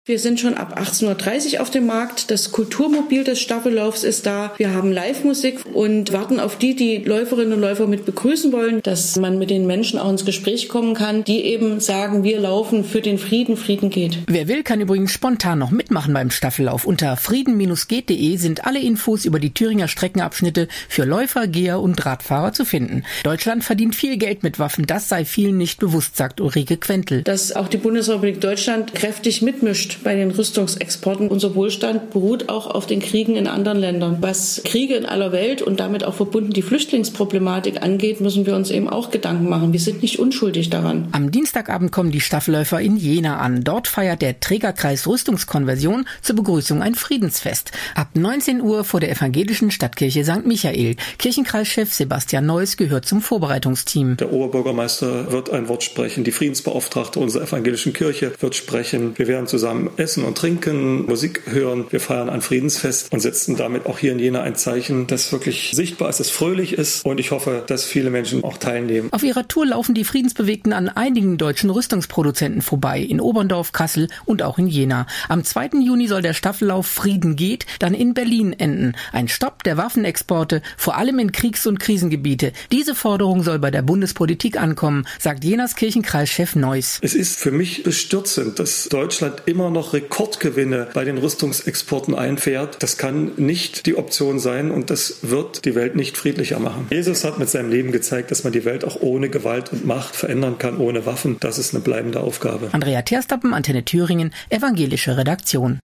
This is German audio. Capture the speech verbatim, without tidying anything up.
Wir sind schon ab achtzehn Uhr dreißig auf dem Markt. Das Kulturmobil des Staffellaufs ist da. Wir haben Live-Musik und warten auf die, die Läuferinnen und Läufer mit begrüßen wollen, dass man mit den Menschen auch ins Gespräch kommen kann, die eben sagen, wir laufen für den Frieden, Frieden geht. Wer will, kann übrigens spontan noch mitmachen beim Staffellauf. Unter frieden Bindestrich geht Punkt de sind alle Infos über die Thüringer Streckenabschnitte für Läufer, Geher und Radfahrer zu finden. Deutschland verdient viel Geld mit Waffen, das sei vielen nicht bewusst, sagt Ulrike Quentel. Dass auch die Bundesrepublik Deutschland kräftig mitmischt bei den Rüstungsexporten. Unser Wohlstand beruht auch auf den Kriegen in anderen Ländern. Was Kriege in aller Welt und damit auch verbunden die Flüchtlingsproblematik angeht, müssen wir uns eben auch Gedanken machen. Wir sind nicht unschuldig daran. Am Dienstagabend kommen die Staffelläufer in Jena an. Dort feiert der Trägerkreis Rüstungskonversion zur Begrüßung ein Friedensfest. Ab neunzehn Uhr vor der evangelischen Stadtkirche Sankt Michael. Kirchenkreischef Sebastian Neuss gehört zum Vorbereitungsteam. Der Oberbürgermeister wird ein Wort sprechen. Die Friedensbeauftragte unserer evangelischen Kirche wird sprechen. Wir werden zusammen essen und trinken, Musik hören. Wir feiern ein Friedensfest und setzen damit auch hier in Jena ein Zeichen, das wirklich sichtbar ist, das fröhlich ist. Und ich hoffe, dass viele Menschen auch teilnehmen. Auf ihrer Tour laufen die Friedensbewegten an einigen deutschen Rüstungsproduzenten vorbei. In Oberndorf, Kassel und auch in Jena. Am zweiten Juni soll der Staffellauf Frieden geht dann in Berlin enden. Ein Stopp der Waffenexporte, vor allem in Kriegs- und Krisengebiete. Diese Forderung soll bei der Bundespolitik ankommen, sagt Jenas Kirchenkreischef Neuss. Es ist für mich bestürzend, dass Deutschland immer noch Rekordgewinne bei den Rüstungsexporten einfährt. Das kann nicht die Option sein und das wird die Welt nicht friedlicher machen. Jesus hat mit seinem Leben gezeigt, dass man die Welt auch ohne Gewalt und Macht verändern kann, ohne Waffen. Das ist eine bleibende Aufgabe. Andrea Terstappen, Antenne Thüringen, evangelische Redaktion.